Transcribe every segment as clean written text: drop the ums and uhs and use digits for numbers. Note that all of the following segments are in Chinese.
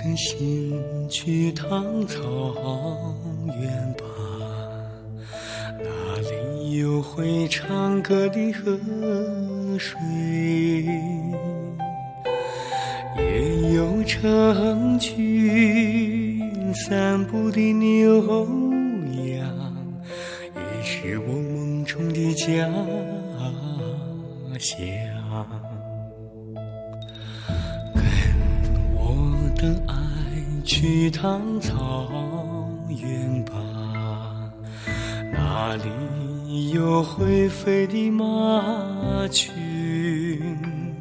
心去趟草原吧，那里有会唱歌的河水，也有成群散步的牛羊，也是我梦中的家乡。跟爱去趟草原吧，那里有会飞的马群，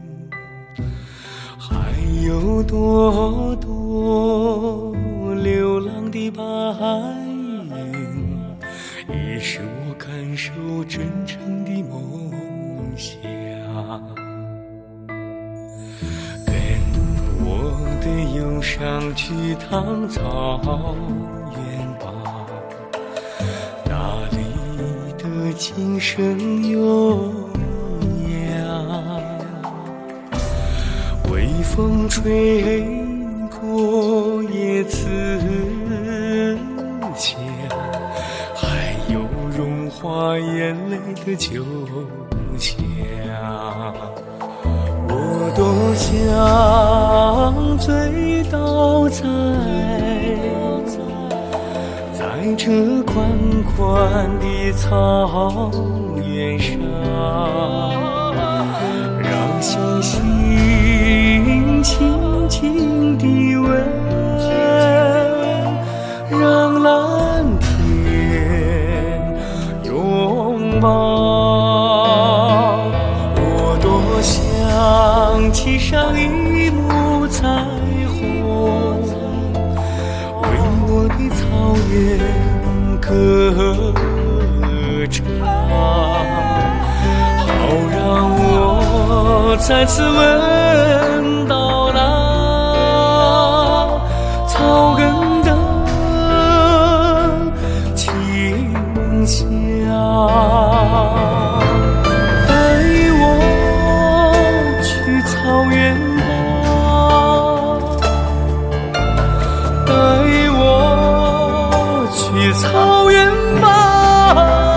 还有朵朵流浪的白云，也是我感受真诚的梦想。忧伤去趟草原吧，那里的琴声悠扬，微风吹过叶子墙，还有融化眼泪的酒香。我多想醉倒在这宽宽的草原上，让星星轻轻地吻，让蓝天拥抱。我多想骑上一幕彩虹，为我的草原歌唱，好让我再次闻到那草根的清香。草原吧，带我去草原吧，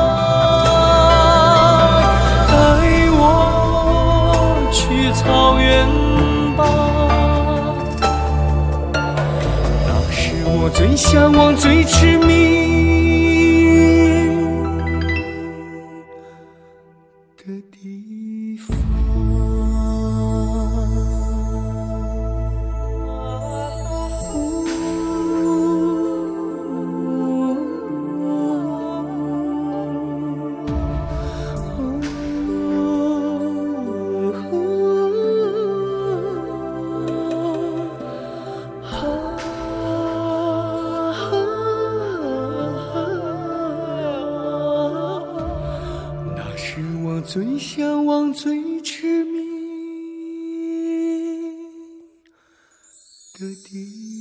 带我去草原吧，那是我最向往最痴迷的地方。最向往最痴迷的地方。